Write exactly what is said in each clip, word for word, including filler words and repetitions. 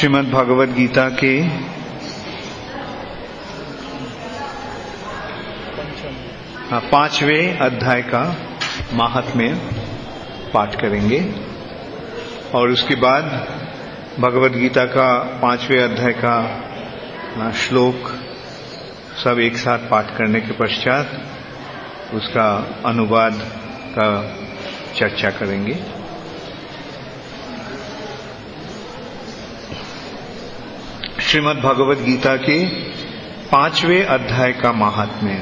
श्रीमद् भगवद गीता के पांचवें अध्याय का महात्म्य पाठ करेंगे और उसके बाद भगवद गीता का पांचवें अध्याय का श्लोक सब एक साथ पाठ करने के पश्चात उसका अनुवाद का चर्चा करेंगे। श्रीमद् भगवद गीता के पांचवें अध्याय का महात्म्य।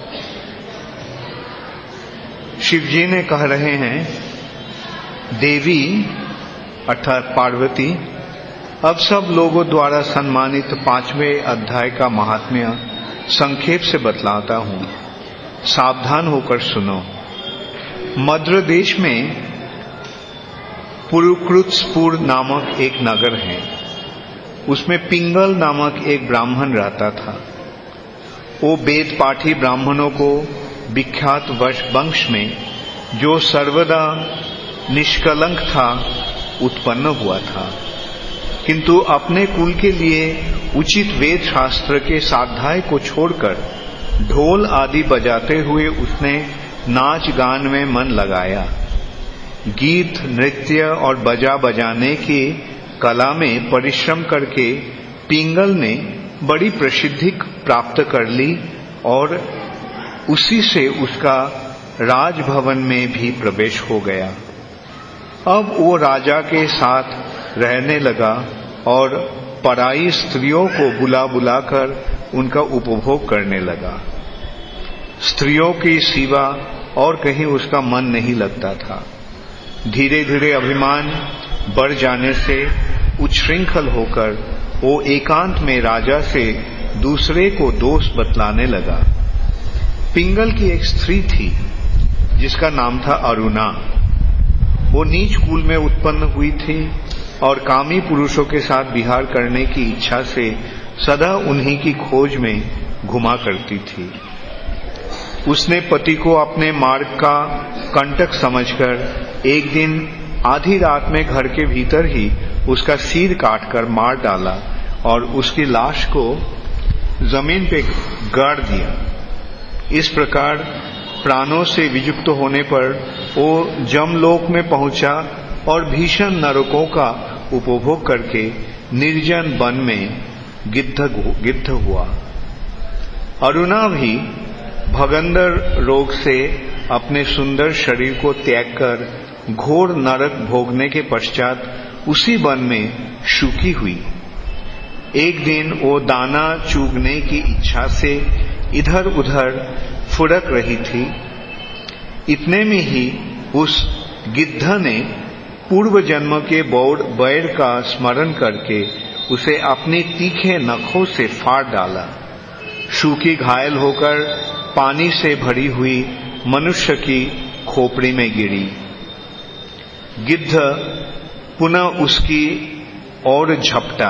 शिव जी ने कह रहे हैं, देवी अर्थात पार्वती अब सब लोगों द्वारा सम्मानित पांचवें अध्याय का महात्म्य संक्षेप से बतलाता हूं, सावधान होकर सुनो। मद्र देश में पुरुकृत्सपुर नामक एक नगर है। उसमें पिंगल नामक एक ब्राह्मण रहता था। वो वेद पाठी ब्राह्मणों को विख्यात वंश में जो सर्वदा निष्कलंक था उत्पन्न हुआ था, किंतु अपने कुल के लिए उचित वेद शास्त्र के स्वाध्याय को छोड़कर ढोल आदि बजाते हुए उसने नाच गान में मन लगाया। गीत नृत्य और बजा बजाने की कला में परिश्रम करके पिंगल ने बड़ी प्रसिद्धि प्राप्त कर ली और उसी से उसका राजभवन में भी प्रवेश हो गया। अब वो राजा के साथ रहने लगा और पराई स्त्रियों को बुला बुलाकर उनका उपभोग करने लगा। स्त्रियों की सिवा और कहीं उसका मन नहीं लगता था। धीरे धीरे अभिमान बढ़ जाने से उच्छृंखल होकर वो एकांत में राजा से दूसरे को दोष बतलाने लगा। पिंगल की एक स्त्री थी जिसका नाम था अरुणा। वो नीच कुल में उत्पन्न हुई थी और कामी पुरुषों के साथ विहार करने की इच्छा से सदा उन्हीं की खोज में घुमा करती थी। उसने पति को अपने मार्ग का कंटक समझकर एक दिन आधी रात में घर के भीतर ही उसका सिर काटकर मार डाला और उसकी लाश को जमीन पे गाड़ दिया। इस प्रकार प्राणों से वियुक्त होने पर वो जमलोक में पहुंचा और भीषण नरकों का उपभोग करके निर्जन वन में गिद्ध गिद्ध हुआ। अरुणा भी भगंदर रोग से अपने सुंदर शरीर को त्याग कर घोर नरक भोगने के पश्चात उसी वन में शुकी हुई। एक दिन वो दाना चुगने की इच्छा से इधर उधर फुड़क रही थी। इतने में ही उस गिद्ध ने पूर्व जन्म के बैर का स्मरण करके उसे अपने तीखे नखों से फाड़ डाला। शुकी घायल होकर पानी से भरी हुई मनुष्य की खोपड़ी में गिरी। गिद्ध पुनः उसकी ओर झपटा।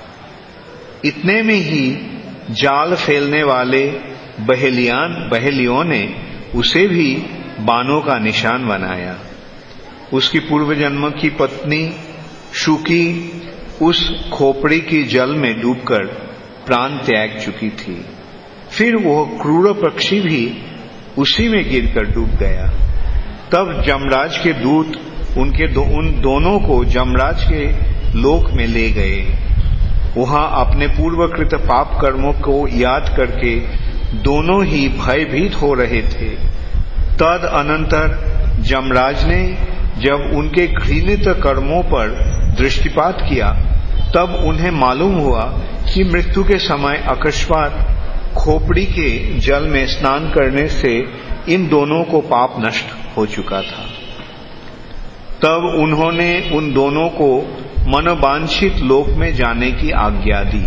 इतने में ही जाल फैलने वाले बहेलियान बहेलियों ने उसे भी बाणों का निशान बनाया। उसकी पूर्व जन्म की पत्नी शुकी उस खोपड़ी की जल में डूबकर प्राण त्याग चुकी थी। फिर वह क्रूर पक्षी भी उसी में गिरकर डूब गया। तब जमराज के दूत उनके दो, उन दोनों को जमराज के लोक में ले गए। वहां अपने पूर्वकृत पाप कर्मों को याद करके दोनों ही भयभीत हो रहे थे। तद अनंतर जमराज ने जब उनके घृणित कर्मों पर दृष्टिपात किया तब उन्हें मालूम हुआ कि मृत्यु के समय अकस्मात खोपड़ी के जल में स्नान करने से इन दोनों को पाप नष्ट हो चुका था। तब उन्होंने उन दोनों को मनोवांछित लोक में जाने की आज्ञा दी।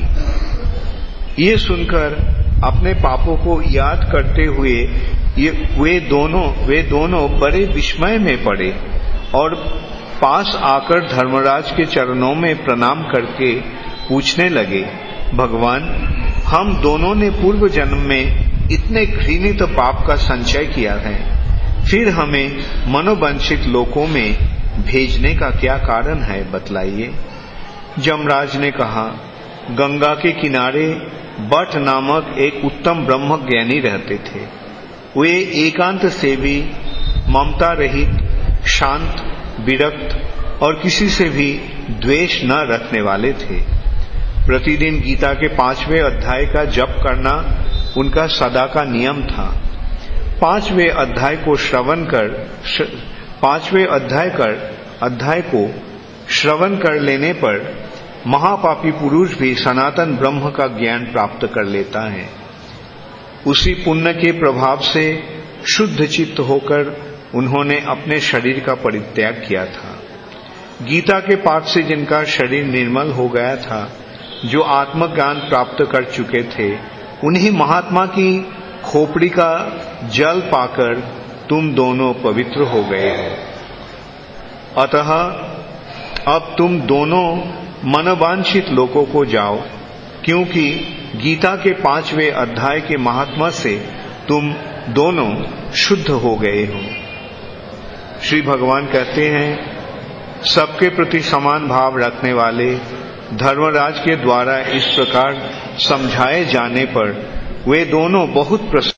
ये सुनकर अपने पापों को याद करते हुए ये वे दोनों वे दोनों बड़े विस्मय में पड़े और पास आकर धर्मराज के चरणों में प्रणाम करके पूछने लगे, भगवान, हम दोनों ने पूर्व जन्म में इतने घृणित पाप का संचय किया है, फिर हमें मनोवांछित लोकों में भेजने का क्या कारण है, बतलाइए। जमराज ने कहा, गंगा के किनारे बट नामक एक उत्तम ब्रह्मज्ञानी रहते थे। वे एकांत सेवी, ममता रहित, शांत, विरक्त और किसी से भी द्वेष न रखने वाले थे। प्रतिदिन गीता के पांचवें अध्याय का जप करना उनका सदा का नियम था। पांचवें अध्याय को श्रवण कर पांचवें अध्याय कर अध्याय को श्रवण कर लेने पर महापापी पुरुष भी सनातन ब्रह्म का ज्ञान प्राप्त कर लेता है। उसी पुण्य के प्रभाव से शुद्ध चित्त होकर उन्होंने अपने शरीर का परित्याग किया था। गीता के पाठ से जिनका शरीर निर्मल हो गया था, जो आत्मज्ञान प्राप्त कर चुके थे, उन्हीं महात्मा की खोपड़ी का जल पाकर तुम दोनों पवित्र हो गए हो। अतः अब तुम दोनों मनवांछित लोकों को जाओ, क्योंकि गीता के पांचवें अध्याय के महात्मा से तुम दोनों शुद्ध हो गए हो। श्री भगवान कहते हैं, सबके प्रति समान भाव रखने वाले धर्मराज के द्वारा इस प्रकार समझाए जाने पर वे दोनों बहुत प्रसन्न